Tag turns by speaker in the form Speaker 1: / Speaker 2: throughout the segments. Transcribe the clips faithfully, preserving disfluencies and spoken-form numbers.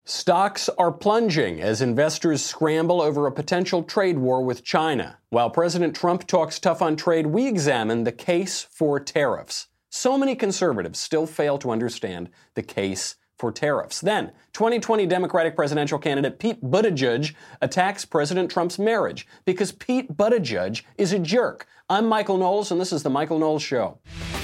Speaker 1: Stocks are plunging as investors scramble over a potential trade war with China. While President Trump talks tough on trade, we examine the case for tariffs. So many conservatives still fail to understand the case for tariffs. Then, twenty twenty Democratic presidential candidate Pete Buttigieg attacks President Trump's marriage because Pete Buttigieg is a jerk. I'm Michael Knowles, and this is The Michael Knowles Show.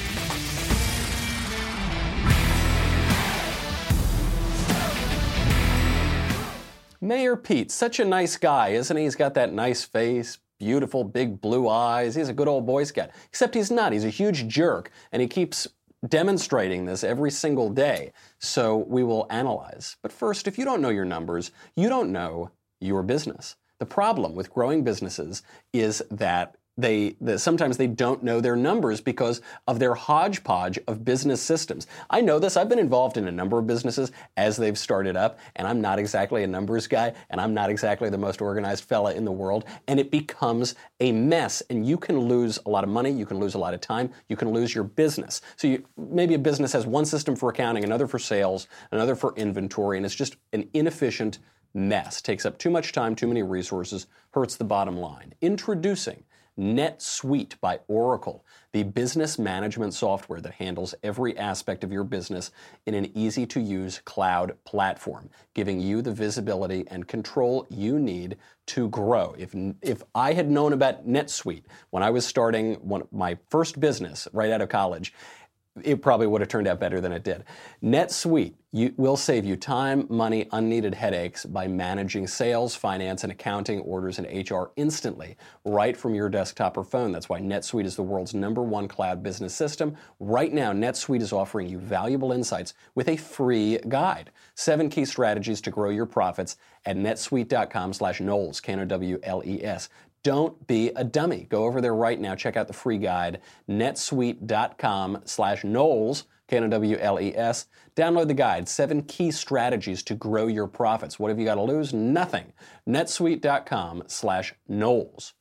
Speaker 1: Mayor Pete, such a nice guy, isn't he? He's got that nice face, beautiful big blue eyes. He's a good old Boy Scout. Except he's not. He's a huge jerk, and he keeps demonstrating this every single day. So we will analyze. But first, if you don't know your numbers, you don't know your business. The problem with growing businesses is that They, the, sometimes they don't know their numbers because of their hodgepodge of business systems. I know this. I've been involved in a number of businesses as they've started up, and I'm not exactly a numbers guy, and I'm not exactly the most organized fella in the world, and it becomes a mess, and you can lose a lot of money, you can lose a lot of time, you can lose your business. So you, maybe a business has one system for accounting, another for sales, another for inventory, and it's just an inefficient mess. Takes up too much time, too many resources, hurts the bottom line. Introducing NetSuite by Oracle, the business management software that handles every aspect of your business in an easy-to-use cloud platform, giving you the visibility and control you need to grow. If if I had known about NetSuite when I was starting one, my first business right out of college, it probably would have turned out better than it did. NetSuite you, will save you time, money, unneeded headaches by managing sales, finance, and accounting, orders, and H R instantly, right from your desktop or phone. That's why NetSuite is the world's number one cloud business system. Right now, NetSuite is offering you valuable insights with a free guide. Seven key strategies to grow your profits at netsuite.com slash Knowles, K N O W L E S. Don't be a dummy. Go over there right now. Check out the free guide, netsuite.com slash Knowles, K N O W L E S. Download the guide, seven key strategies to grow your profits. What have you got to lose? Nothing. netsuite.com slash Knowles.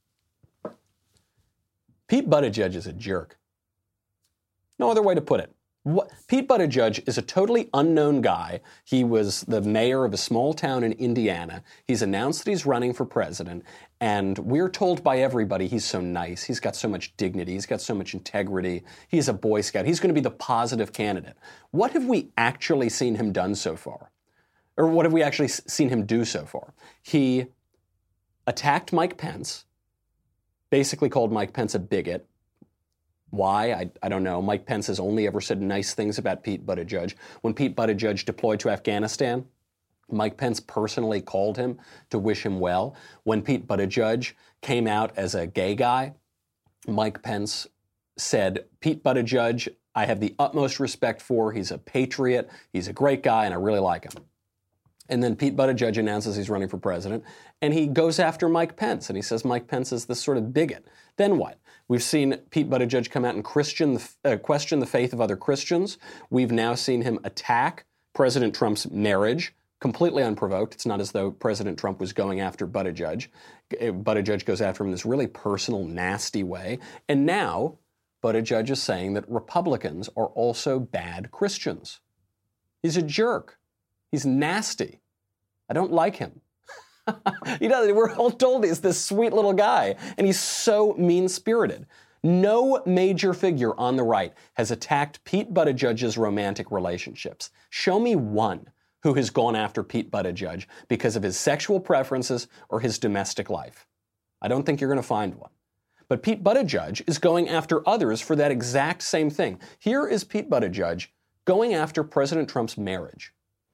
Speaker 1: Pete Buttigieg is a jerk. No other way to put it. What, Pete Buttigieg is a totally unknown guy. He was the mayor of a small town in Indiana. He's announced that he's running for president, and we're told by everybody he's so nice. He's got so much dignity. He's got so much integrity. He's a Boy Scout. He's going to be the positive candidate. What have we actually seen him done so far? Or what have we actually seen him do so far? He attacked Mike Pence, basically called Mike Pence a bigot. Why? I, I don't know. Mike Pence has only ever said nice things about Pete Buttigieg. When Pete Buttigieg deployed to Afghanistan, Mike Pence personally called him to wish him well. When Pete Buttigieg came out as a gay guy, Mike Pence said, Pete Buttigieg, I have the utmost respect for. He's a patriot. He's a great guy, and I really like him. And then Pete Buttigieg announces he's running for president, and he goes after Mike Pence, and he says Mike Pence is this sort of bigot. Then what? We've seen Pete Buttigieg come out and Christian, uh, question the faith of other Christians. We've now seen him attack President Trump's marriage, completely unprovoked. It's not as though President Trump was going after Buttigieg. Buttigieg goes after him in this really personal, nasty way. And now Buttigieg is saying that Republicans are also bad Christians. He's a jerk. He's nasty. I don't like him. He does. We're all told he's this sweet little guy, and he's so mean-spirited. No major figure on the right has attacked Pete Buttigieg's romantic relationships. Show me one who has gone after Pete Buttigieg because of his sexual preferences or his domestic life. I don't think you're going to find one. But Pete Buttigieg is going after others for that exact same thing. Here is Pete Buttigieg going after President Trump's marriage.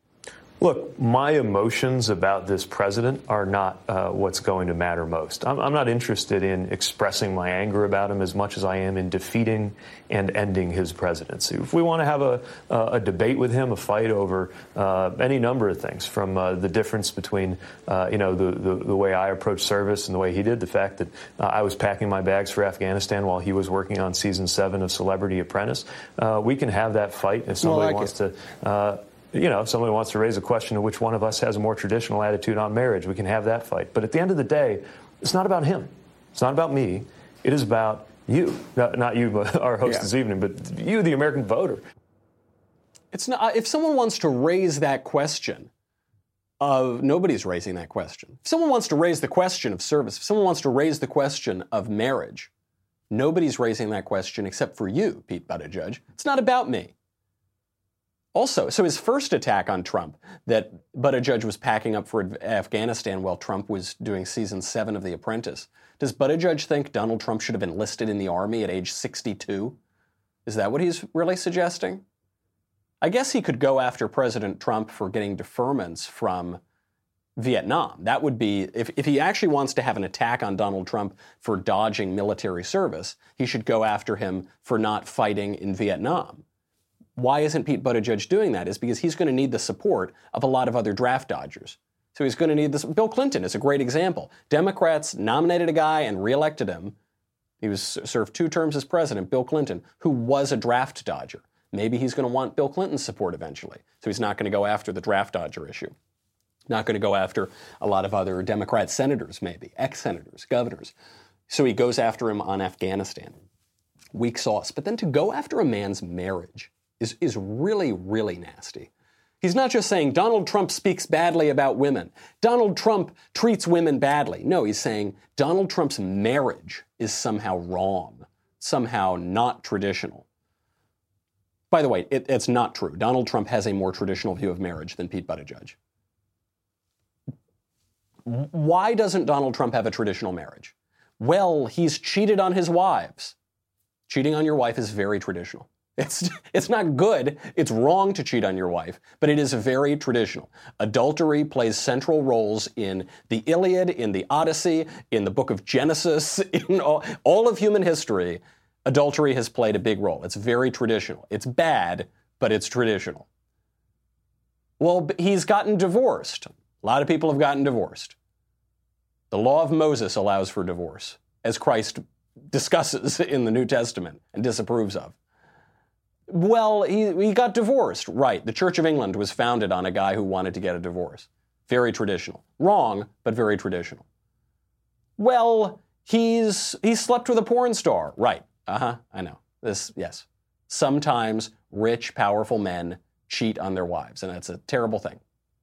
Speaker 2: Look, my emotions about this president are not uh, what's going to matter most. I'm, I'm not interested in expressing my anger about him as much as I am in defeating and ending his presidency. If we want to have a, a debate with him, a fight over uh, any number of things, from uh, the difference between, uh, you know, the, the, the way I approach service and the way he did, the fact that uh, I was packing my bags for Afghanistan while he was working on season seven of Celebrity Apprentice, uh, we can have that fight if somebody like wants it. to... Uh, You know, if somebody wants to raise a question of which one of us has a more traditional attitude on marriage, we can have that fight. But at the end of the day, it's not about him. It's not about me. It is about you. Not, not you, our host yeah. this evening, but you, the American voter.
Speaker 1: It's not. If someone wants to raise that question, Uh, nobody's raising that question. If someone wants to raise the question of service, if someone wants to raise the question of marriage, nobody's raising that question except for you, Pete Buttigieg. It's not about me. Also, so his first attack on Trump, that Buttigieg was packing up for Afghanistan while Trump was doing season seven of The Apprentice. Does Buttigieg think Donald Trump should have enlisted in the army at age sixty-two? Is that what he's really suggesting? I guess he could go after President Trump for getting deferments from Vietnam. That would be, if, if he actually wants to have an attack on Donald Trump for dodging military service, he should go after him for not fighting in Vietnam. Why isn't Pete Buttigieg doing that? Is because he's going to need the support of a lot of other draft dodgers. So he's going to need this. Bill Clinton is a great example. Democrats nominated a guy and reelected him. He was served two terms as president, Bill Clinton, who was a draft dodger. Maybe he's going to want Bill Clinton's support eventually. So he's not going to go after the draft dodger issue. Not going to go after a lot of other Democrat senators, maybe, ex-senators, governors. So he goes after him on Afghanistan. Weak sauce. But then to go after a man's marriage is, is really, really nasty. He's not just saying Donald Trump speaks badly about women. Donald Trump treats women badly. No, he's saying Donald Trump's marriage is somehow wrong, somehow not traditional. By the way, it, it's not true. Donald Trump has a more traditional view of marriage than Pete Buttigieg. Why doesn't Donald Trump have a traditional marriage? Well, he's cheated on his wives. Cheating on your wife is very traditional. It's, it's not good. It's wrong to cheat on your wife, but it is very traditional. Adultery plays central roles in the Iliad, in the Odyssey, in the book of Genesis, in all, all of human history. Adultery has played a big role. It's very traditional. It's bad, but it's traditional. Well, he's gotten divorced. A lot of people have gotten divorced. The law of Moses allows for divorce, as Christ discusses in the New Testament and disapproves of. Well, he, he got divorced. Right. The Church of England was founded on a guy who wanted to get a divorce. Very traditional. Wrong, but very traditional. Well, he's he slept with a porn star. Right. Uh-huh, I know. This, yes. Sometimes rich, powerful men cheat on their wives, and that's a terrible thing.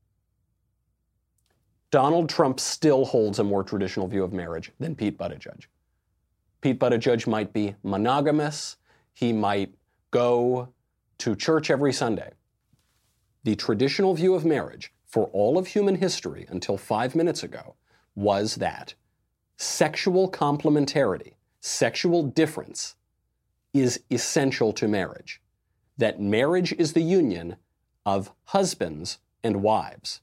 Speaker 1: Donald Trump still holds a more traditional view of marriage than Pete Buttigieg. Pete Buttigieg might be monogamous. He might go to church every Sunday. The traditional view of marriage for all of human history until five minutes ago was that sexual complementarity, sexual difference, is essential to marriage. That marriage is the union of husbands and wives.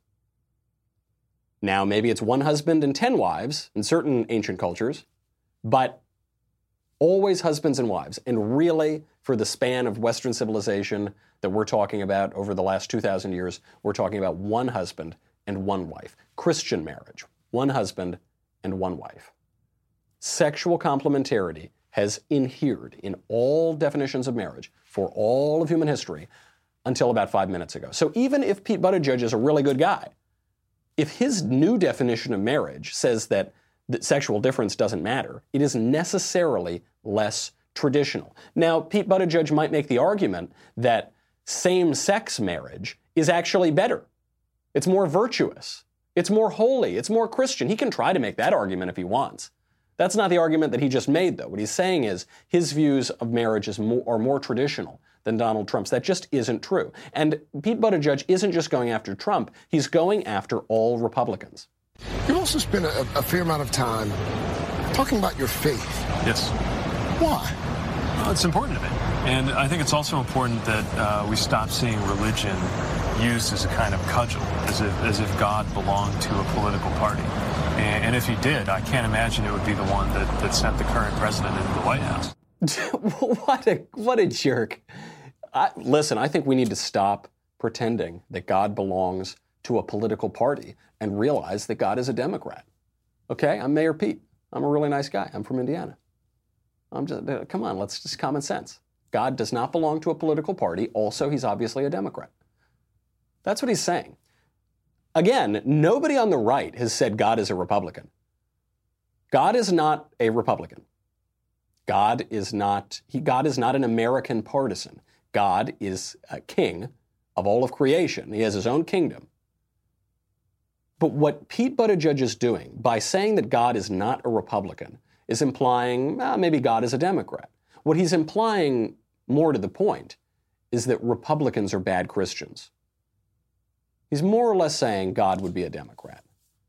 Speaker 1: Now, maybe it's one husband and ten wives in certain ancient cultures, but always husbands and wives. And really, for the span of Western civilization that we're talking about over the last two thousand years, we're talking about one husband and one wife. Christian marriage, one husband and one wife. Sexual complementarity has inhered in all definitions of marriage for all of human history until about five minutes ago. So even if Pete Buttigieg is a really good guy, if his new definition of marriage says that, that sexual difference doesn't matter, it is necessarily less traditional. Now, Pete Buttigieg might make the argument that same-sex marriage is actually better. It's more virtuous. It's more holy. It's more Christian. He can try to make that argument if he wants. That's not the argument that he just made, though. What he's saying is his views of marriage is more, are more traditional than Donald Trump's. That just isn't true. And Pete Buttigieg isn't just going after Trump. He's going after all Republicans.
Speaker 3: You've also spent a, a fair amount of time talking about your faith.
Speaker 4: Yes.
Speaker 3: Why?
Speaker 4: Well, it's important to me. And I think it's also important that uh, we stop seeing religion used as a kind of cudgel, as if, as if God belonged to a political party. And, and if he did, I can't imagine it would be the one that, that sent the current president into the White House.
Speaker 1: What a what a jerk. I, listen, I think we need to stop pretending that God belongs to a political party and realize that God is a Democrat. Okay, I'm Mayor Pete. I'm a really nice guy. I'm from Indiana. I'm just, uh, come on, let's just common sense. God does not belong to a political party. Also, he's obviously a Democrat. That's what he's saying. Again, nobody on the right has said God is a Republican. God is not a Republican. God is not, he, God is not an American partisan. God is a king of all of creation. He has his own kingdom. But what Pete Buttigieg is doing by saying that God is not a Republican is implying well, maybe God is a Democrat. What he's implying, more to the point, is that Republicans are bad Christians. He's more or less saying God would be a Democrat.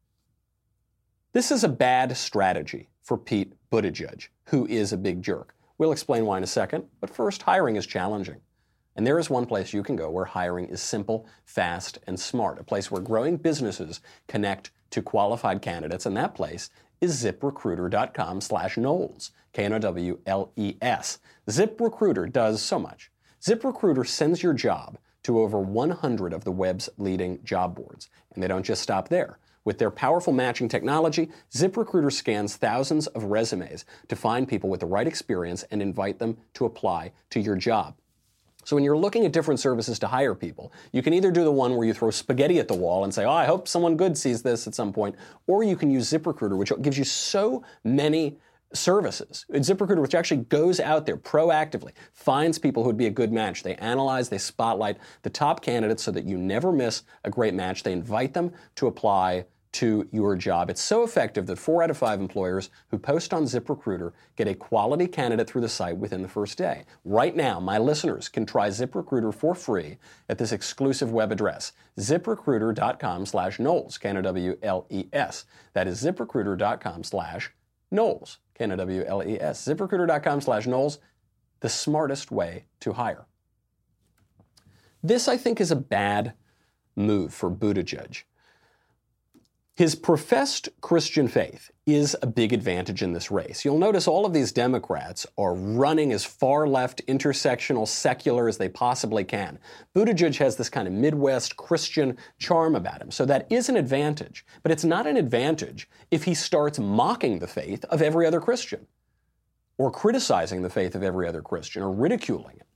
Speaker 1: This is a bad strategy for Pete Buttigieg, who is a big jerk. We'll explain why in a second, but first, hiring is challenging. And there is one place you can go where hiring is simple, fast, and smart, a place where growing businesses connect to qualified candidates, and that place is ZipRecruiter.com slash Knowles, K N O W L E S. ZipRecruiter does so much. ZipRecruiter sends your job to over one hundred of the web's leading job boards, and they don't just stop there. With their powerful matching technology, ZipRecruiter scans thousands of resumes to find people with the right experience and invite them to apply to your job. So when you're looking at different services to hire people, you can either do the one where you throw spaghetti at the wall and say, oh, I hope someone good sees this at some point, or you can use ZipRecruiter, which gives you so many services. ZipRecruiter, which actually goes out there proactively, finds people who would be a good match. They analyze, they spotlight the top candidates so that you never miss a great match. They invite them to apply to your job. It's so effective that four out of five employers who post on ZipRecruiter get a quality candidate through the site within the first day. Right now, my listeners can try ZipRecruiter for free at this exclusive web address, ZipRecruiter.com slash Knowles, K N O W L E S. That is ZipRecruiter.com slash Knowles, K N O W L E S. ZipRecruiter.com slash Knowles, the smartest way to hire. This, I think, is a bad move for Buttigieg. His professed Christian faith is a big advantage in this race. You'll notice all of these Democrats are running as far left, intersectional, secular as they possibly can. Buttigieg has this kind of Midwest Christian charm about him, so that is an advantage. But it's not an advantage if he starts mocking the faith of every other Christian, or criticizing the faith of every other Christian, or ridiculing it.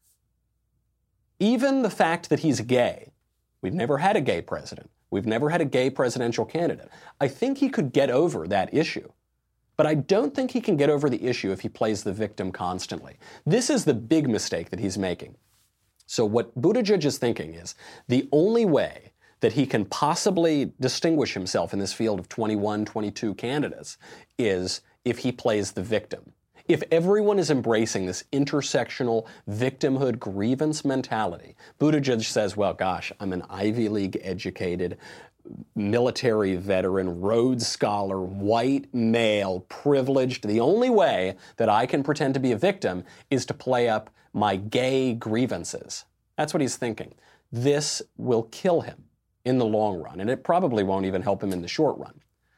Speaker 1: Even the fact that he's gay, we've never had a gay president. We've never had a gay presidential candidate. I think he could get over that issue. But I don't think he can get over the issue if he plays the victim constantly. This is the big mistake that he's making. So what Buttigieg is thinking is the only way that he can possibly distinguish himself in this field of twenty-one, twenty-two candidates is if he plays the victim. If everyone is embracing this intersectional victimhood grievance mentality, Buttigieg says, well, gosh, I'm an Ivy League educated, military veteran, Rhodes Scholar, white male, privileged. The only way that I can pretend to be a victim is to play up my gay grievances. That's what he's thinking. This will kill him in the long run, and it probably won't even help him in the short run.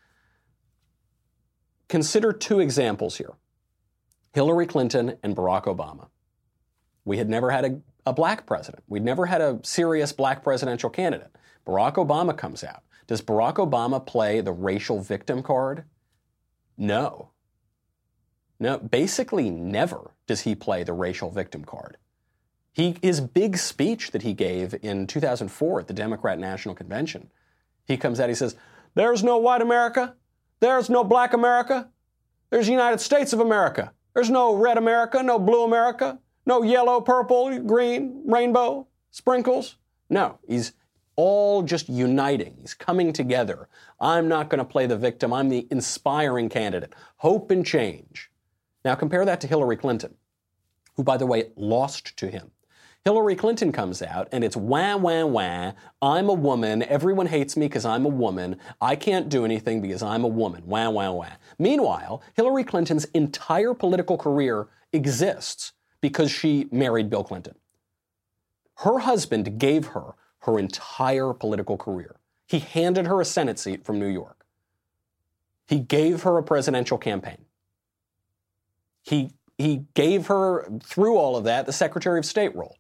Speaker 1: Consider two examples here. Hillary Clinton and Barack Obama. We had never had a, a black president. We'd never had a serious black presidential candidate. Barack Obama comes out. Does Barack Obama play the racial victim card? No. No, basically never does he play the racial victim card. He, his big speech that he gave in two thousand four at the Democrat National Convention, he comes out, he says, there's no white America. There's no black America. There's the United States of America. There's no red America, no blue America, no yellow, purple, green, rainbow, sprinkles. No, he's all just uniting. He's coming together. I'm not going to play the victim. I'm the inspiring candidate. Hope and change. Now compare that to Hillary Clinton, who, by the way, lost to him. Hillary Clinton comes out, and it's wah, wah, wah. I'm a woman. Everyone hates me because I'm a woman. I can't do anything because I'm a woman. Wah, wah, wah. Meanwhile, Hillary Clinton's entire political career exists because she married Bill Clinton. Her husband gave her her entire political career. He handed her a Senate seat from New York. He gave her a presidential campaign. He, he gave her, through all of that, the Secretary of State role.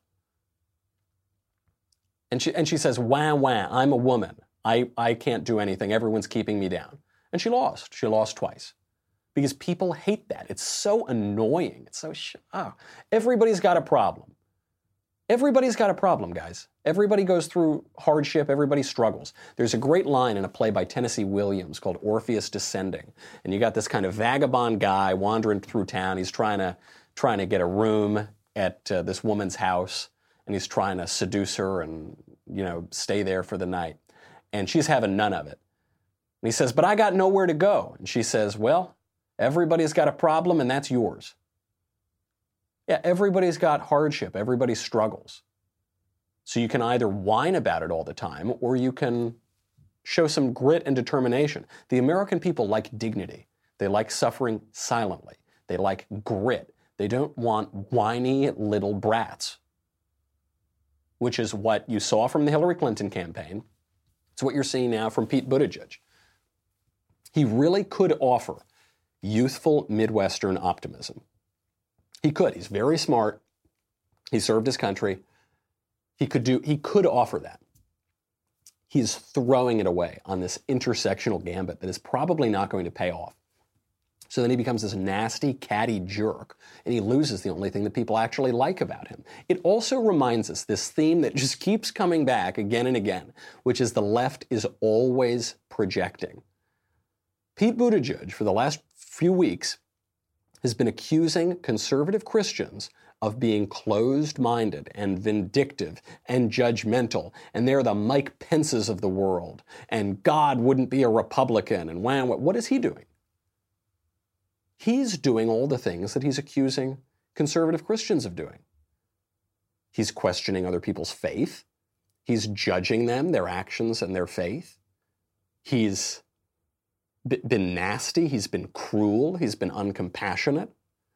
Speaker 1: And she, and she says, wah, wah, I'm a woman. I, I can't do anything. Everyone's keeping me down. And she lost. She lost twice. Because people hate that. It's so annoying. It's so, sh- oh. Everybody's got a problem. Everybody's got a problem, guys. Everybody goes through hardship. Everybody struggles. There's a great line in a play by Tennessee Williams called Orpheus Descending. And you got this kind of vagabond guy wandering through town. He's trying to, trying to get a room at uh, this woman's house. And he's trying to seduce her and, you know, stay there for the night. And she's having none of it. And he says, but I got nowhere to go. And she says, well, everybody's got a problem and that's yours. Yeah, everybody's got hardship. Everybody struggles. So you can either whine about it all the time or you can show some grit and determination. The American people like dignity. They like suffering silently. They like grit. They don't want whiny little brats, which is what you saw from the Hillary Clinton campaign. It's what you're seeing now from Pete Buttigieg. He really could offer youthful Midwestern optimism. He could. He's very smart. He served his country. He could do. He could offer that. He's throwing it away on this intersectional gambit that is probably not going to pay off. So then he becomes this nasty, catty jerk, and he loses the only thing that people actually like about him. It also reminds us this theme that just keeps coming back again and again, which is the left is always projecting. Pete Buttigieg, for the last few weeks, has been accusing conservative Christians of being closed-minded and vindictive and judgmental, and they're the Mike Pences of the world, and God wouldn't be a Republican, and wham, what is he doing? He's doing all the things that he's accusing conservative Christians of doing. He's questioning other people's faith. He's judging them, their actions and their faith. He's been nasty. He's been cruel. He's been uncompassionate.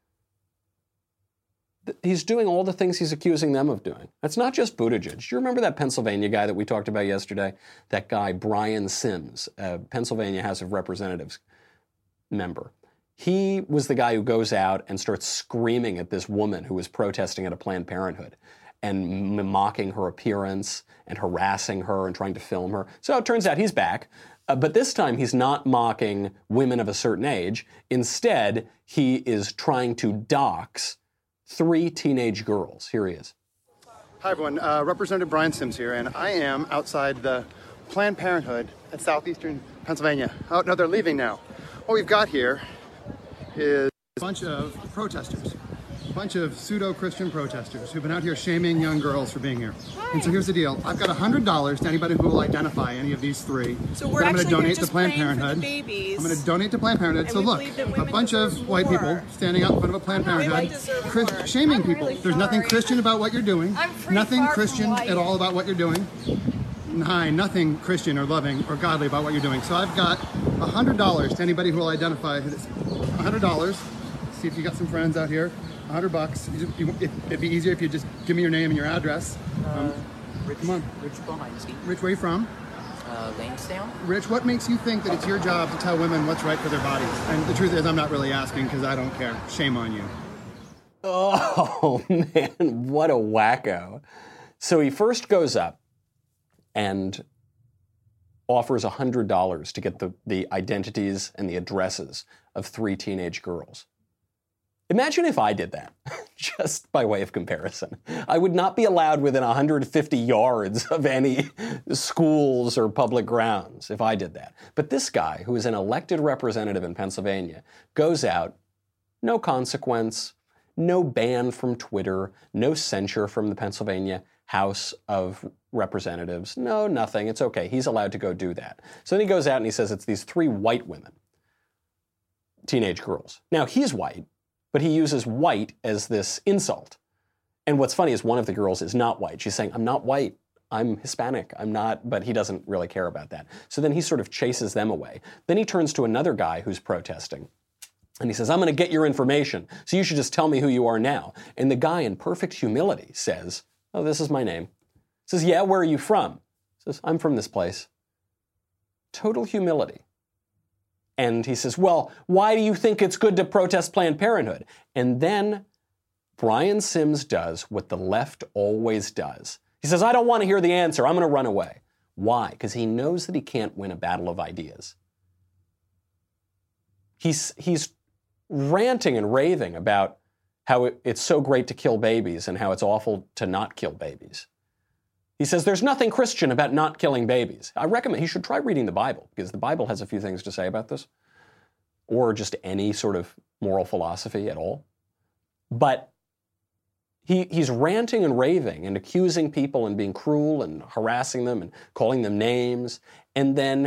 Speaker 1: He's doing all the things he's accusing them of doing. That's not just Buttigieg. Do you remember that Pennsylvania guy that we talked about yesterday? That guy, Brian Sims, a Pennsylvania House of Representatives member. He was the guy who goes out and starts screaming at this woman who was protesting at a Planned Parenthood and mocking her appearance and harassing her and trying to film her. So it turns out he's back. Uh, but this time he's not mocking women of a certain age. Instead, he is trying to dox three teenage girls. Here he is.
Speaker 5: Hi, everyone. Uh, Representative Brian Sims here, and I am outside the Planned Parenthood at southeastern Pennsylvania. Oh, no, they're leaving now. What we've got here is a bunch of protesters, a bunch of pseudo-Christian protesters who've been out here shaming young girls for being here. Hi. And so here's the deal. I've got one hundred dollars to anybody who will identify any of these three.
Speaker 6: So we're
Speaker 5: I'm going to donate to
Speaker 6: just
Speaker 5: Planned
Speaker 6: praying
Speaker 5: Parenthood.
Speaker 6: For the babies.
Speaker 5: I'm going to donate to Planned Parenthood.
Speaker 6: And
Speaker 5: so look, a bunch of white more. people standing out in front of a Planned Parenthood, Chris, shaming I'm people. Really There's nothing Christian about what you're doing.
Speaker 6: I'm pretty
Speaker 5: nothing
Speaker 6: far
Speaker 5: Christian
Speaker 6: from white.
Speaker 5: at all about what you're doing. Hi, nothing Christian or loving or godly about what you're doing. So I've got one hundred dollars to anybody who will identify who this is. one hundred dollars. See if you got some friends out here. one hundred bucks. You just, you, it, it'd be easier if you just give me your name and your address.
Speaker 7: Uh,
Speaker 5: Um,
Speaker 7: Rich,
Speaker 5: come on.
Speaker 7: Rich Boheinski.
Speaker 5: Rich, where you from?
Speaker 7: Uh, Lansdowne.
Speaker 5: Rich, what makes you think that it's your job to tell women what's right for their bodies? And the truth is, I'm not really asking because I don't care. Shame on you.
Speaker 1: Oh, man, what a wacko. So he first goes up and offers one hundred dollars to get the, the identities and the addresses of three teenage girls. Imagine if I did that, just by way of comparison. I would not be allowed within one hundred fifty yards of any schools or public grounds if I did that. But this guy, who is an elected representative in Pennsylvania, goes out, no consequence, no ban from Twitter, no censure from the Pennsylvania House of Representatives, no, nothing. It's okay. He's allowed to go do that. So then he goes out and he says it's these three white women, teenage girls. Now, he's white, but he uses white as this insult. And what's funny is one of the girls is not white. She's saying, I'm not white. I'm Hispanic. I'm not, but he doesn't really care about that. So then he sort of chases them away. Then he turns to another guy who's protesting. And he says, I'm going to get your information, so you should just tell me who you are now. And the guy, in perfect humility, says, oh, this is my name. He says, yeah, where are you from? He says, I'm from this place. Total humility. And he says, well, why do you think it's good to protest Planned Parenthood? And then Brian Sims does what the left always does. He says, I don't want to hear the answer. I'm going to run away. Why? Because he knows that he can't win a battle of ideas. He's, he's ranting and raving about how it, it's so great to kill babies and how it's awful to not kill babies. He says there's nothing Christian about not killing babies. I recommend he should try reading the Bible, because the Bible has a few things to say about this, or just any sort of moral philosophy at all. But he, he's ranting and raving and accusing people and being cruel and harassing them and calling them names. And then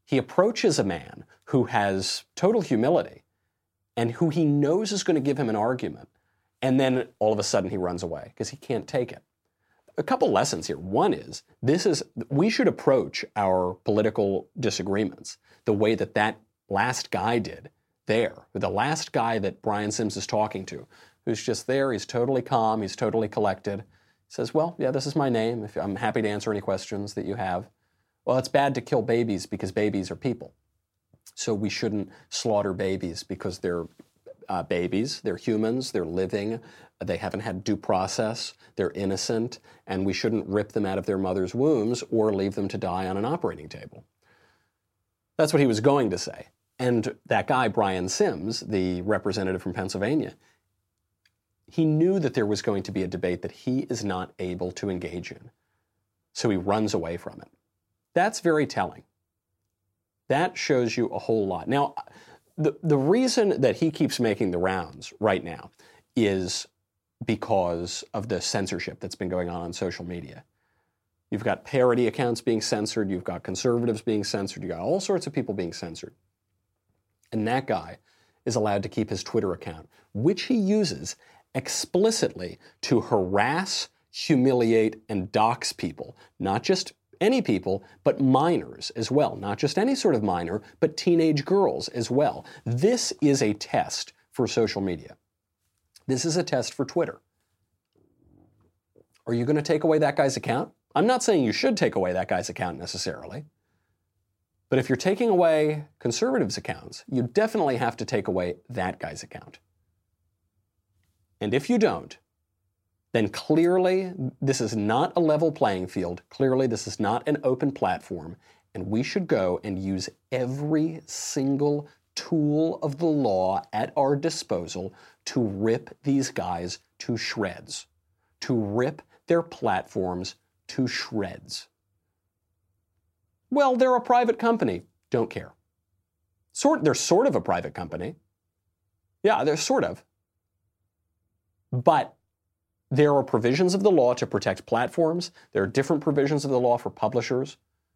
Speaker 1: he approaches a man who has total humility and who he knows is going to give him an argument, and then all of a sudden he runs away because he can't take it. A couple lessons here. One is, this is we should approach our political disagreements the way that that last guy did there, the last guy that Brian Sims is talking to, who's just there, he's totally calm, he's totally collected. He says, well, yeah, this is my name. If I'm happy to answer any questions that you have. Well, it's bad to kill babies because babies are people. So we shouldn't slaughter babies because they're uh, babies, they're humans, they're living, they haven't had due process, they're innocent, and we shouldn't rip them out of their mother's wombs or leave them to die on an operating table. That's what he was going to say. And that guy, Brian Sims, the representative from Pennsylvania, he knew that there was going to be a debate that he is not able to engage in. So he runs away from it. That's very telling. That shows you a whole lot. Now, the, the reason that he keeps making the rounds right now is because of the censorship that's been going on on social media. You've got parody accounts being censored, you've got conservatives being censored, you've got all sorts of people being censored. And that guy is allowed to keep his Twitter account, which he uses explicitly to harass, humiliate, and dox people. Not just any people, but minors as well. Not just any sort of minor, but teenage girls as well. This is a test for social media. This is a test for Twitter. Are you going to take away that guy's account? I'm not saying you should take away that guy's account necessarily. But if you're taking away conservatives' accounts, you definitely have to take away that guy's account. And if you don't, then clearly this is not a level playing field. Clearly this is not an open platform. And we should go and use every single tool of the law at our disposal to rip these guys to shreds, to rip their platforms to shreds. Well, they're a private company. Don't care. Sort, they're sort of a private company. Yeah, they're sort of. But there are provisions of the law to protect platforms. There are different provisions of the law for publishers.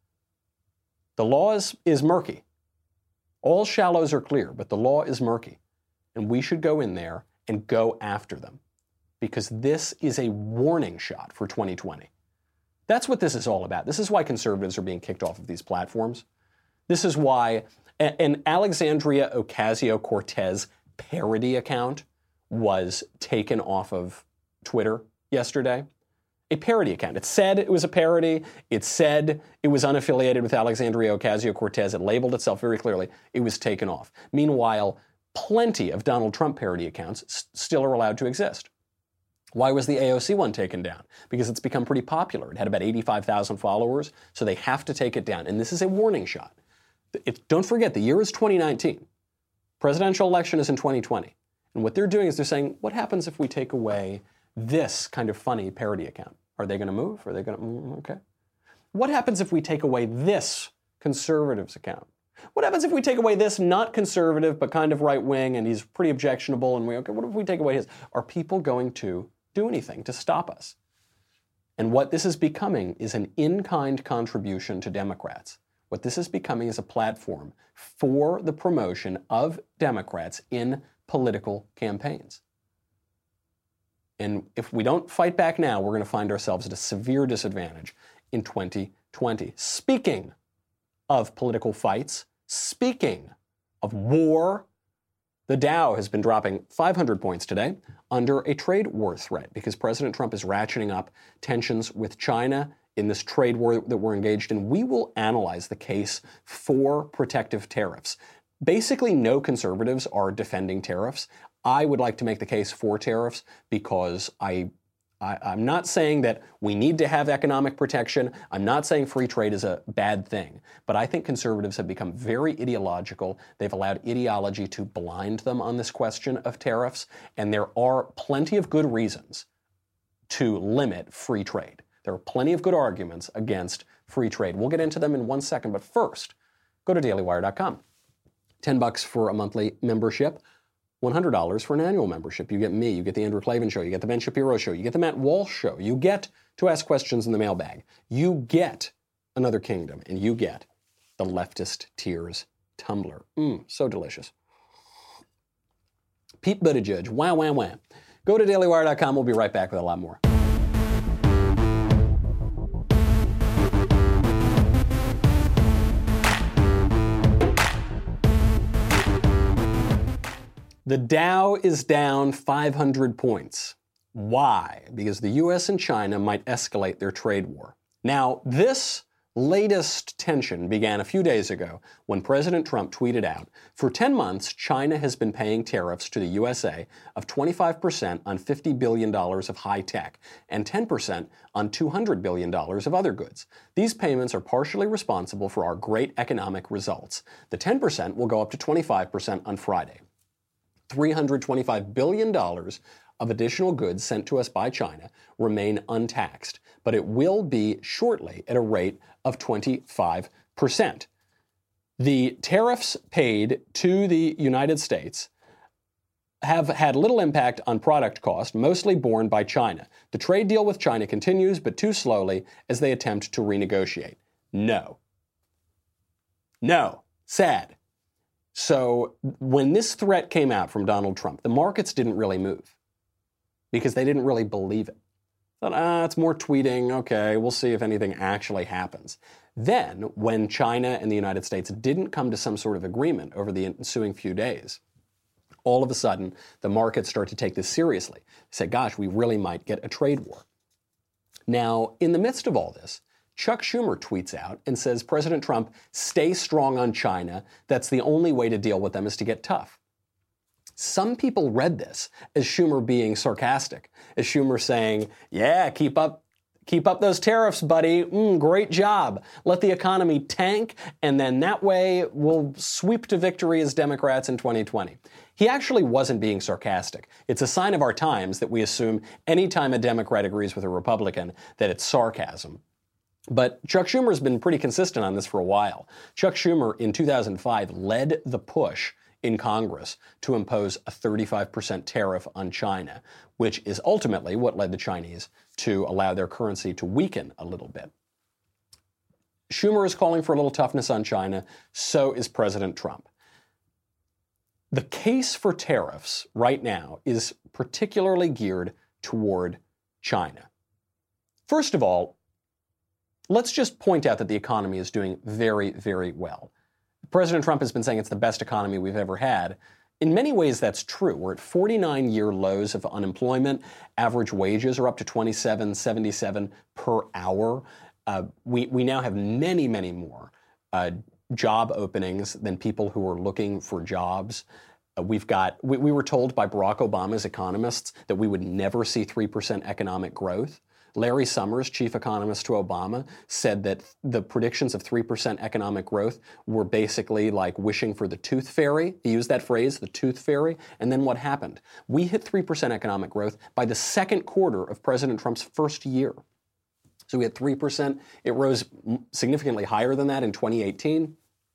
Speaker 1: The law is, is murky. All shallows are clear, but the law is murky. And we should go in there and go after them, because this is a warning shot for twenty twenty. That's what this is all about. This is why conservatives are being kicked off of these platforms. This is why an Alexandria Ocasio-Cortez parody account was taken off of Twitter yesterday. A parody account. It said it was a parody. It said it was unaffiliated with Alexandria Ocasio-Cortez. It labeled itself very clearly. It was taken off. Meanwhile, plenty of Donald Trump parody accounts s- still are allowed to exist. Why was the A O C one taken down? Because it's become pretty popular. It had about eighty-five thousand followers, so they have to take it down. And this is a warning shot. It, don't forget, the year is twenty nineteen. Presidential election is in twenty twenty. And what they're doing is they're saying, what happens if we take away this kind of funny parody account? Are they going to move? Are they going to, mm, okay. What happens if we take away this conservatives account? What happens if we take away this not conservative, but kind of right-wing, and he's pretty objectionable, and we, okay, what if we take away his? Are people going to do anything to stop us? And what this is becoming is an in-kind contribution to Democrats. What this is becoming is a platform for the promotion of Democrats in political campaigns. And if we don't fight back now, we're going to find ourselves at a severe disadvantage in twenty twenty. Speaking of political fights, speaking of war, the Dow has been dropping five hundred points today under a trade war threat because President Trump is ratcheting up tensions with China in this trade war that we're engaged in. We will analyze the case for protective tariffs. Basically, no conservatives are defending tariffs. I would like to make the case for tariffs because I, I, I'm not saying that we need to have economic protection. I'm not saying free trade is a bad thing. But I think conservatives have become very ideological. They've allowed ideology to blind them on this question of tariffs. And there are plenty of good reasons to limit free trade. There are plenty of good arguments against free trade. We'll get into them in one second. But first, go to daily wire dot com. ten bucks for a monthly membership. one hundred dollars for an annual membership. You get me, you get the Andrew Klavan Show, you get the Ben Shapiro Show, you get the Matt Walsh Show, you get to ask questions in the mailbag, you get Another Kingdom, and you get The leftist tears tumbler. Mmm, so delicious. Pete Buttigieg, wah, wah, wah. Go to daily wire dot com. We'll be right back with a lot more. The Dow is down five hundred points. Why? Because the U S and China might escalate their trade war. Now, this latest tension began a few days ago when President Trump tweeted out, for ten months, China has been paying tariffs to the U S A of twenty-five percent on fifty billion dollars of high tech and ten percent on two hundred billion dollars of other goods. These payments are partially responsible for our great economic results. The ten percent will go up to twenty-five percent on Friday. three hundred twenty-five billion dollars of additional goods sent to us by China remain untaxed, but it will be shortly at a rate of twenty-five percent. The tariffs paid to the United States have had little impact on product cost, mostly borne by China. The trade deal with China continues, but too slowly as they attempt to renegotiate. No. No. Sad. So when this threat came out from Donald Trump, the markets didn't really move because they didn't really believe it. Thought, ah, it's more tweeting. Okay, we'll see if anything actually happens. Then, when China and the United States didn't come to some sort of agreement over the ensuing few days, all of a sudden, the markets start to take this seriously. They say, gosh, we really might get a trade war. Now, in the midst of all this, Chuck Schumer tweets out and says, President Trump, stay strong on China. That's the only way to deal with them is to get tough. Some people read this as Schumer being sarcastic, as Schumer saying, yeah, keep up, keep up those tariffs, buddy. Mm, great job. Let the economy tank, and then that way we'll sweep to victory as Democrats in twenty twenty. He actually wasn't being sarcastic. It's a sign of our times that we assume anytime a Democrat agrees with a Republican that it's sarcasm. But Chuck Schumer's been pretty consistent on this for a while. Chuck Schumer in two thousand five led the push in Congress to impose a thirty-five percent tariff on China, which is ultimately what led the Chinese to allow their currency to weaken a little bit. Schumer is calling for a little toughness on China, so is President Trump. The case for tariffs right now is particularly geared toward China. First of all, let's just point out that the economy is doing very, very well. President Trump has been saying it's the best economy we've ever had. In many ways, that's true. We're at forty-nine year lows of unemployment. Average wages are up to twenty-seven seventy-seven per hour. Uh, we, we now have many, many more uh, job openings than people who are looking for jobs. Uh, we've got, we, we were told by Barack Obama's economists that we would never see three percent economic growth. Larry Summers, chief economist to Obama, said that the predictions of three percent economic growth were basically like wishing for the tooth fairy. He used that phrase, the tooth fairy. And then what happened? We hit three percent economic growth by the second quarter of President Trump's first year. So we had three percent. It rose significantly higher than that in twenty eighteen.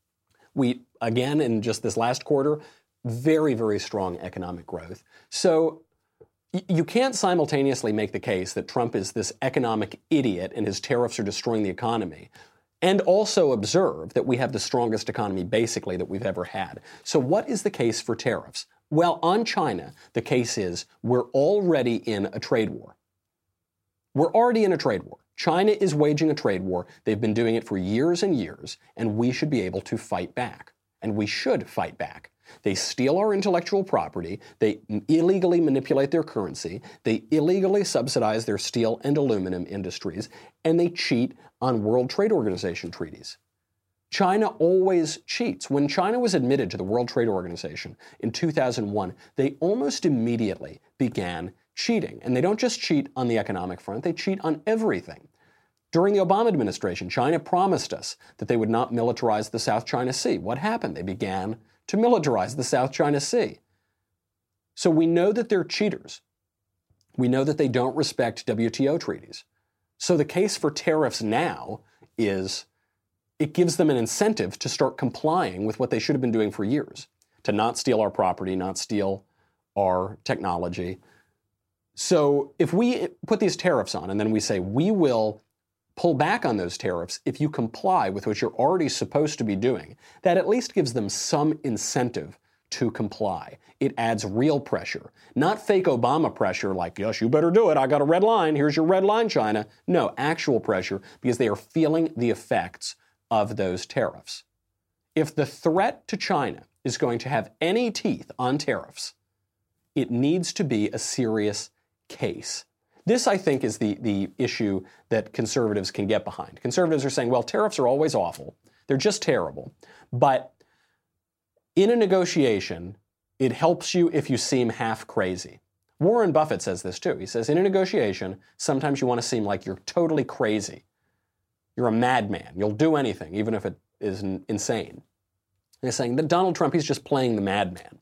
Speaker 1: We, again, in just this last quarter, very, very strong economic growth. So you can't simultaneously make the case that Trump is this economic idiot and his tariffs are destroying the economy, and also observe that we have the strongest economy basically that we've ever had. So what is the case for tariffs? Well, on China, the case is we're already in a trade war. We're already in a trade war. China is waging a trade war. They've been doing it for years and years, and we should be able to fight back. And we should fight back. They steal our intellectual property, they illegally manipulate their currency, they illegally subsidize their steel and aluminum industries, and they cheat on World Trade Organization treaties. China always cheats. When China was admitted to the World Trade Organization in two thousand one, they almost immediately began cheating. And they don't just cheat on the economic front, they cheat on everything. During the Obama administration, China promised us that they would not militarize the South China Sea. What happened? They began to militarize the South China Sea. So we know that they're cheaters. We know that they don't respect W T O treaties. So the case for tariffs now is it gives them an incentive to start complying with what they should have been doing for years, to not steal our property, not steal our technology. So if we put these tariffs on and then we say we will pull back on those tariffs if you comply with what you're already supposed to be doing, that at least gives them some incentive to comply. It adds real pressure, not fake Obama pressure like, yes, you better do it. I got a red line. Here's your red line, China. No, actual pressure because they are feeling the effects of those tariffs. If the threat to China is going to have any teeth on tariffs, it needs to be a serious case. This, I think, is the, the issue that conservatives can get behind. Conservatives are saying, well, tariffs are always awful. They're just terrible. But in a negotiation, it helps you if you seem half crazy. Warren Buffett says this too. He says, in a negotiation, sometimes you want to seem like you're totally crazy. You're a madman. You'll do anything, even if it is insane. And he's saying that Donald Trump, he's just playing the madman.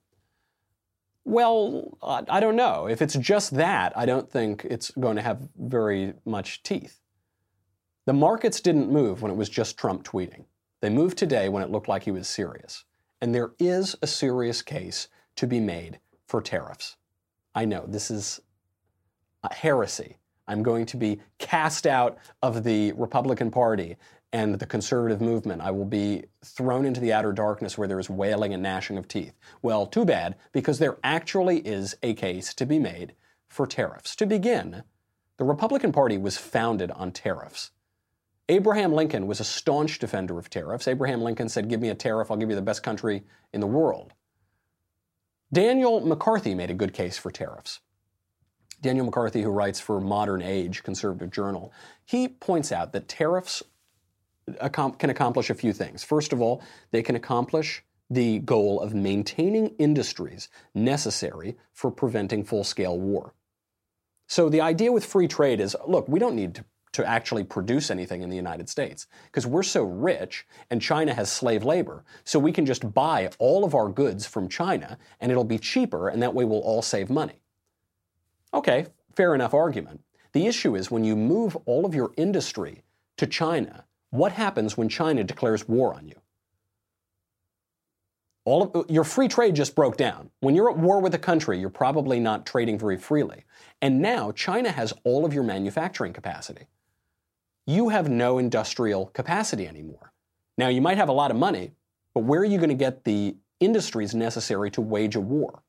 Speaker 1: Well, uh, I don't know. If it's just that, I don't think it's going to have very much teeth. The markets didn't move when it was just Trump tweeting. They moved today when it looked like he was serious. And there is a serious case to be made for tariffs. I know, this is a heresy. I'm going to be cast out of the Republican Party and the conservative movement. I will be thrown into the outer darkness where there is wailing and gnashing of teeth. Well, too bad, because there actually is a case to be made for tariffs. To begin, the Republican Party was founded on tariffs. Abraham Lincoln was a staunch defender of tariffs. Abraham Lincoln said, give me a tariff, I'll give you the best country in the world. Daniel McCarthy made a good case for tariffs. Daniel McCarthy, who writes for Modern Age, conservative journal, he points out that tariffs can accomplish a few things. First of all, they can accomplish the goal of maintaining industries necessary for preventing full-scale war. So the idea with free trade is, look, we don't need to to actually produce anything in the United States because we're so rich and China has slave labor. So we can just buy all of our goods from China and it'll be cheaper and that way we'll all save money. Okay, fair enough argument. The issue is when you move all of your industry to China, what happens when China declares war on you? All of, your free trade just broke down. When you're at war with a country, you're probably not trading very freely. And now China has all of your manufacturing capacity. You have no industrial capacity anymore. Now, you might have a lot of money, but where are you going to get the industries necessary to wage a war?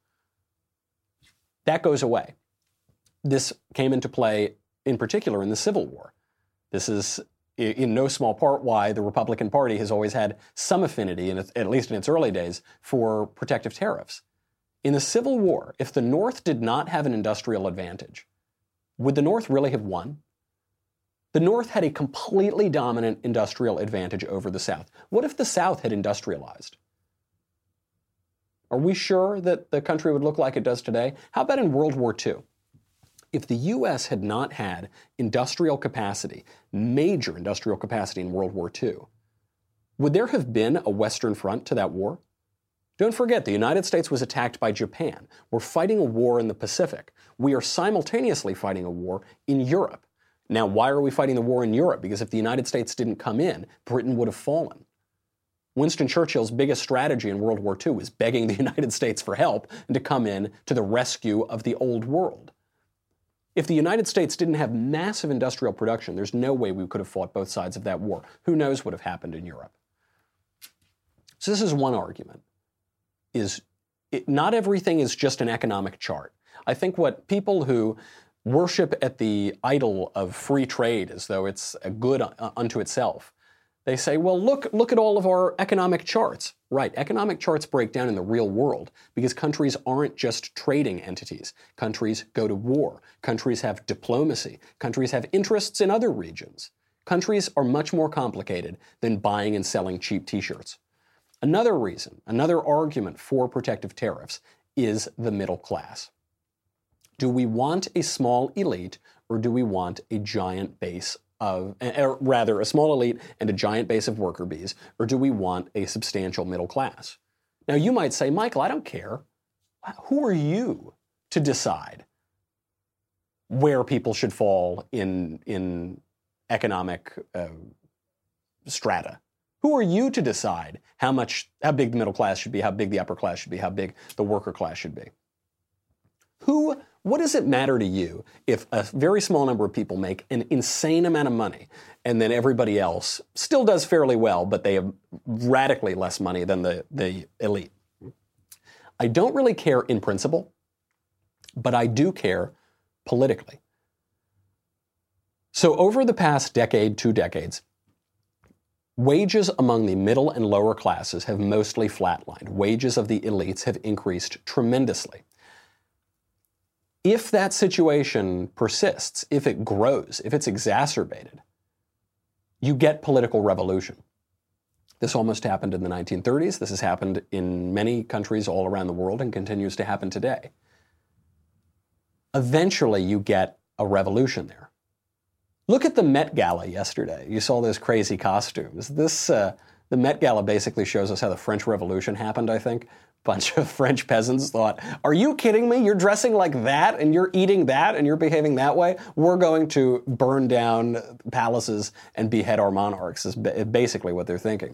Speaker 1: That goes away. This came into play in particular in the Civil War. This is in no small part why the Republican Party has always had some affinity, in its, at least in its early days, for protective tariffs. In the Civil War, if the North did not have an industrial advantage, would the North really have won? The North had a completely dominant industrial advantage over the South. What if the South had industrialized? Are we sure that the country would look like it does today? How about in World War Two? If the U S had not had industrial capacity, major industrial capacity in World War Two, would there have been a Western front to that war? Don't forget, the United States was attacked by Japan. We're fighting a war in the Pacific. We are simultaneously fighting a war in Europe. Now, why are we fighting the war in Europe? Because if the United States didn't come in, Britain would have fallen. Winston Churchill's biggest strategy in World War Two was begging the United States for help and to come in to the rescue of the old world. If the United States didn't have massive industrial production, there's no way we could have fought both sides of that war. Who knows what would have happened in Europe? So this is one argument, is it, not everything is just an economic chart. I think what people who worship at the idol of free trade as though it's a good unto itself, they say, well, look, look at all of our economic charts. Right, economic charts break down in the real world because countries aren't just trading entities. Countries go to war. Countries have diplomacy. Countries have interests in other regions. Countries are much more complicated than buying and selling cheap t-shirts. Another reason, another argument for protective tariffs is the middle class. Do we want a small elite or do we want a giant base of, or rather a small elite and a giant base of worker bees, or do we want a substantial middle class? Now you might say, Michael, I don't care. Who are you to decide where people should fall in, in economic uh, strata? Who are you to decide how much, how big the middle class should be, how big the upper class should be, how big the worker class should be? Who, what does it matter to you if a very small number of people make an insane amount of money and then everybody else still does fairly well, but they have radically less money than the, the elite? I don't really care in principle, but I do care politically. So over the past decade, two decades, wages among the middle and lower classes have mostly flatlined. Wages of the elites have increased tremendously. If that situation persists, if it grows, if it's exacerbated, you get political revolution. This almost happened in the nineteen thirties. This has happened in many countries all around the world and continues to happen today. Eventually, you get a revolution there. Look at the Met Gala yesterday. You saw those crazy costumes. This, uh, the Met Gala basically shows us how the French Revolution happened, I think. A bunch of French peasants thought, are you kidding me? You're dressing like that and you're eating that and you're behaving that way? We're going to burn down palaces and behead our monarchs, is basically what they're thinking.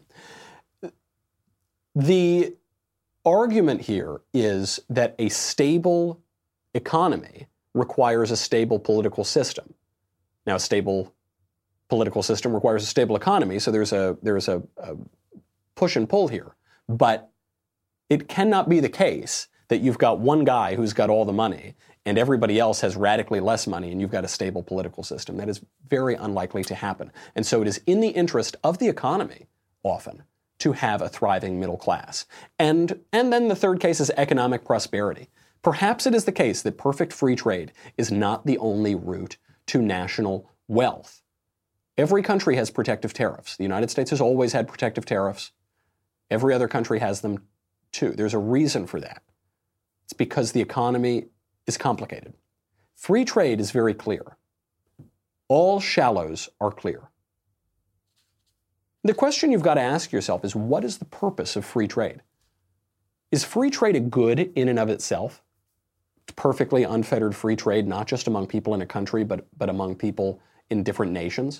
Speaker 1: The argument here is that a stable economy requires a stable political system. Now, a stable political system requires a stable economy, so there's a there's a, a push and pull here. But it cannot be the case that you've got one guy who's got all the money and everybody else has radically less money and you've got a stable political system. That is very unlikely to happen. And so it is in the interest of the economy, often, to have a thriving middle class. And, and then the third case is economic prosperity. Perhaps it is the case that perfect free trade is not the only route to national wealth. Every country has protective tariffs. The United States has always had protective tariffs. Every other country has them too. There's a reason for that. It's because the economy is complicated. Free trade is very clear. All shallows are clear. The question you've got to ask yourself is, what is the purpose of free trade? Is free trade a good in and of itself? Perfectly unfettered free trade, not just among people in a country, but, but among people in different nations?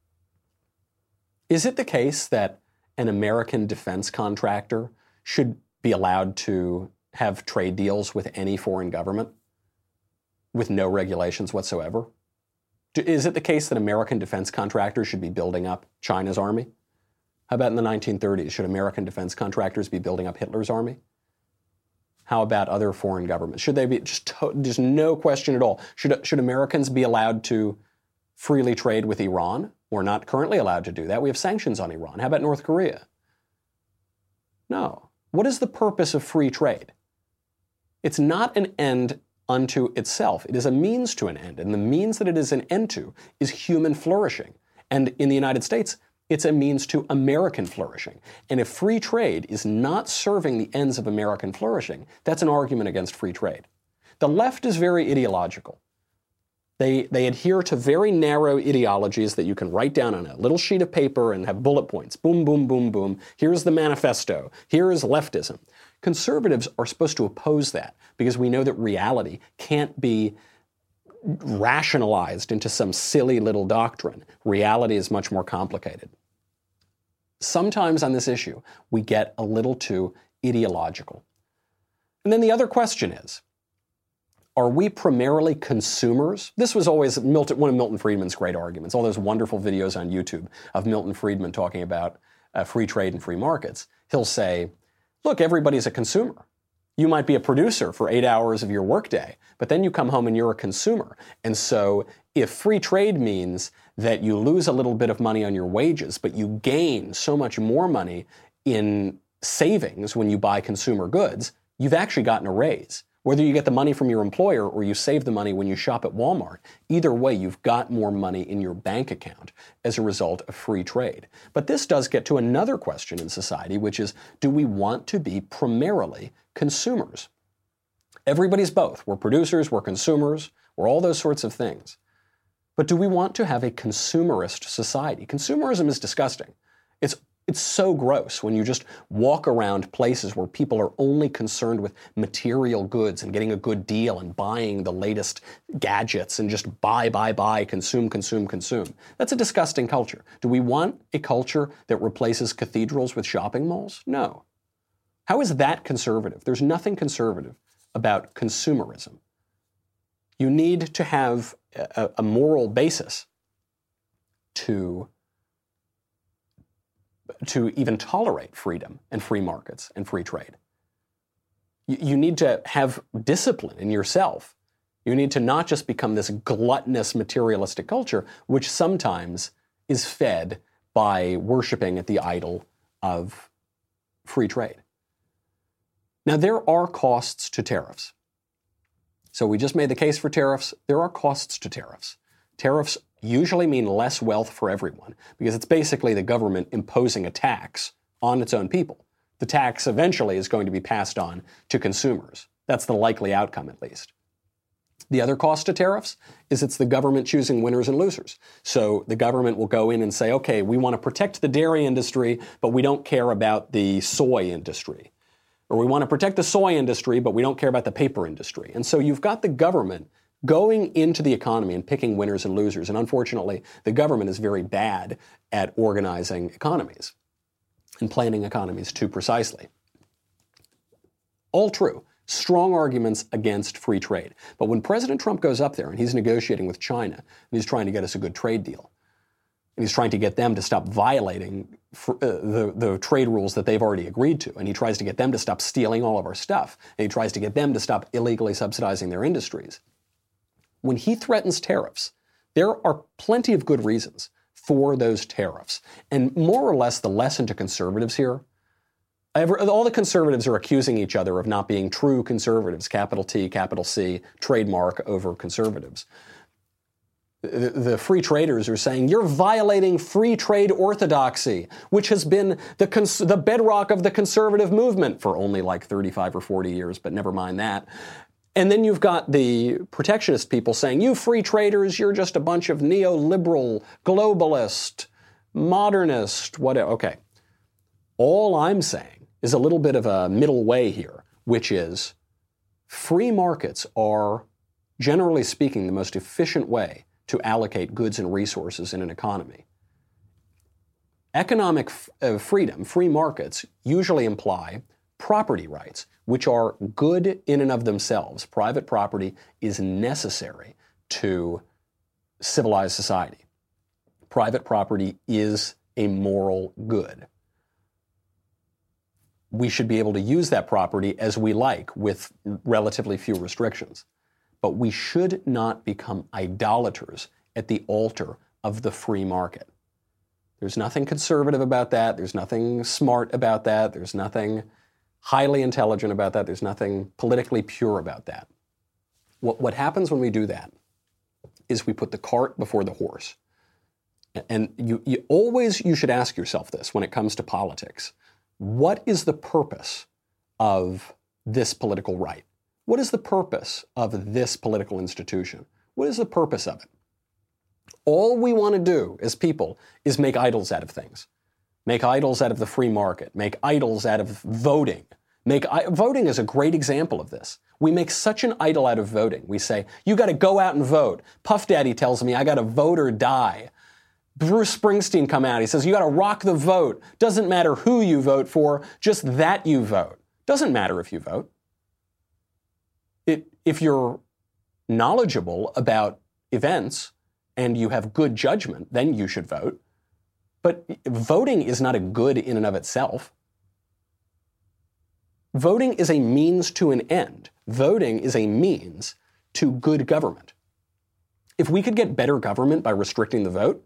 Speaker 1: Is it the case that an American defense contractor should be allowed to have trade deals with any foreign government with no regulations whatsoever? Is it the case that American defense contractors should be building up China's army? How about in the nineteen thirties? Should American defense contractors be building up Hitler's army? How about other foreign governments? Should they be, just, to, just no question at all, should, should Americans be allowed to freely trade with Iran? We're not currently allowed to do that. We have sanctions on Iran. How about North Korea? No. What is the purpose of free trade? It's not an end unto itself. It is a means to an end. And the means that it is an end to is human flourishing. And in the United States, it's a means to American flourishing. And if free trade is not serving the ends of American flourishing, that's an argument against free trade. The left is very ideological. They, they adhere to very narrow ideologies that you can write down on a little sheet of paper and have bullet points. Boom, boom, boom, boom. Here's the manifesto. Here is leftism. Conservatives are supposed to oppose that because we know that reality can't be rationalized into some silly little doctrine. Reality is much more complicated. Sometimes on this issue, we get a little too ideological. And then the other question is, are we primarily consumers? This was always Milton, one of Milton Friedman's great arguments, all those wonderful videos on YouTube of Milton Friedman talking about uh, free trade and free markets. He'll say, look, everybody's a consumer. You might be a producer for eight hours of your workday, but then you come home and you're a consumer. And so if free trade means that you lose a little bit of money on your wages, but you gain so much more money in savings when you buy consumer goods, you've actually gotten a raise. Whether you get the money from your employer or you save the money when you shop at Walmart, either way, you've got more money in your bank account as a result of free trade. But this does get to another question in society, which is, do we want to be primarily consumers? Everybody's both. We're producers, we're consumers, we're all those sorts of things. But do we want to have a consumerist society? Consumerism is disgusting. It's It's so gross when you just walk around places where people are only concerned with material goods and getting a good deal and buying the latest gadgets and just buy, buy, buy, consume, consume, consume. That's a disgusting culture. Do we want a culture that replaces cathedrals with shopping malls? No. How is that conservative? There's nothing conservative about consumerism. You need to have a, a moral basis to, to even tolerate freedom and free markets and free trade. You, you need to have discipline in yourself. You need to not just become this gluttonous materialistic culture, which sometimes is fed by worshiping at the idol of free trade. Now, there are costs to tariffs. So we just made the case for tariffs. There are costs to tariffs. Tariffs usually mean less wealth for everyone because it's basically the government imposing a tax on its own people. The tax eventually is going to be passed on to consumers. That's the likely outcome, at least. The other cost to tariffs is it's the government choosing winners and losers. So the government will go in and say, okay, we want to protect the dairy industry, but we don't care about the soy industry. Or we want to protect the soy industry, but we don't care about the paper industry. And so you've got the government going into the economy and picking winners and losers. And unfortunately, the government is very bad at organizing economies and planning economies too precisely. All true. Strong arguments against free trade. But when President Trump goes up there and he's negotiating with China and he's trying to get us a good trade deal, and he's trying to get them to stop violating fr- uh, the, the trade rules that they've already agreed to, and he tries to get them to stop stealing all of our stuff, and he tries to get them to stop illegally subsidizing their industries. When he threatens tariffs, there are plenty of good reasons for those tariffs. And more or less the lesson to conservatives here, Every, all the conservatives are accusing each other of not being true conservatives, capital T, capital C, trademark over conservatives. The, the free traders are saying, you're violating free trade orthodoxy, which has been the, cons- the bedrock of the conservative movement for only like thirty-five or forty years, but never mind that. And then you've got the protectionist people saying, you free traders, you're just a bunch of neoliberal, globalist, modernist, whatever. Okay. All I'm saying is a little bit of a middle way here, which is free markets are, generally speaking, the most efficient way to allocate goods and resources in an economy. Economic f- uh, freedom, free markets, usually imply property rights, which are good in and of themselves. Private property is necessary to civilized society. Private property is a moral good. We should be able to use that property as we like with relatively few restrictions. But we should not become idolaters at the altar of the free market. There's nothing conservative about that. There's nothing smart about that. There's nothing highly intelligent about that. There's nothing politically pure about that. What, what happens when we do that is we put the cart before the horse. And you, you always, you should ask yourself this when it comes to politics. What is the purpose of this political right? What is the purpose of this political institution? What is the purpose of it? All we want to do as people is make idols out of things. Make idols out of the free market. Make idols out of voting. Make voting is a great example of this. We make such an idol out of voting. We say, you got to go out and vote. Puff Daddy tells me I got to vote or die. Bruce Springsteen come out. He says, you got to rock the vote. Doesn't matter who you vote for, just that you vote. Doesn't matter if you vote. It, if you're knowledgeable about events and you have good judgment, then you should vote. But voting is not a good in and of itself. Voting is a means to an end. Voting is a means to good government. If we could get better government by restricting the vote,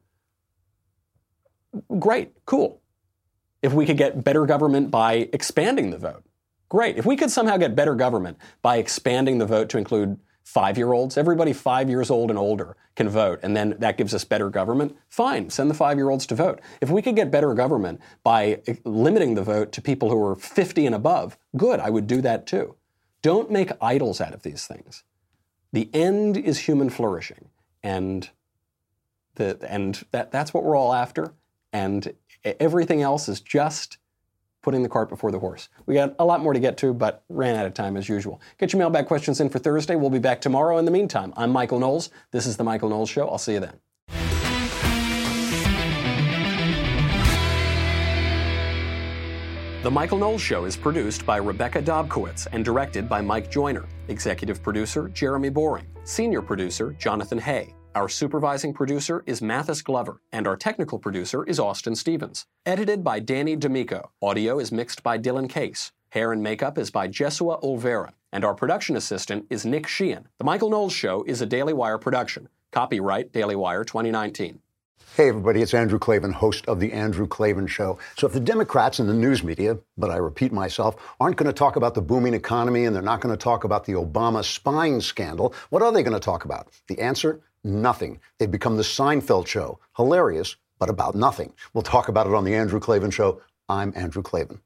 Speaker 1: great, cool. If we could get better government by expanding the vote, great. If we could somehow get better government by expanding the vote to include five-year-olds, everybody five years old and older can vote, and then that gives us better government, fine, send the five-year-olds to vote. If we could get better government by limiting the vote to people who are fifty and above, good, I would do that too. Don't make idols out of these things. The end is human flourishing, and the and that that's what we're all after. And everything else is just putting the cart before the horse. We got a lot more to get to, but ran out of time as usual. Get your mailbag questions in for Thursday. We'll be back tomorrow. In the meantime, I'm Michael Knowles. This is The Michael Knowles Show. I'll see you then. The Michael Knowles Show is produced by Rebecca Dobkowitz and directed by Mike Joyner. Executive producer, Jeremy Boring. Senior producer, Jonathan Hay. Our supervising producer is Mathis Glover, and our technical producer is Austin Stevens. Edited by Danny D'Amico. Audio is mixed by Dylan Case. Hair and makeup is by Jesua Olvera. And our production assistant is Nick Sheehan. The Michael Knowles Show is a Daily Wire production. Copyright Daily Wire twenty nineteen.
Speaker 6: Hey, everybody, it's Andrew Klavan, host of The Andrew Klavan Show. So if the Democrats and the news media, but I repeat myself, aren't going to talk about the booming economy and they're not going to talk about the Obama spying scandal, what are they going to talk about? The answer? Nothing. They've become the Seinfeld Show. Hilarious, but about nothing. We'll talk about it on The Andrew Klavan Show. I'm Andrew Klavan.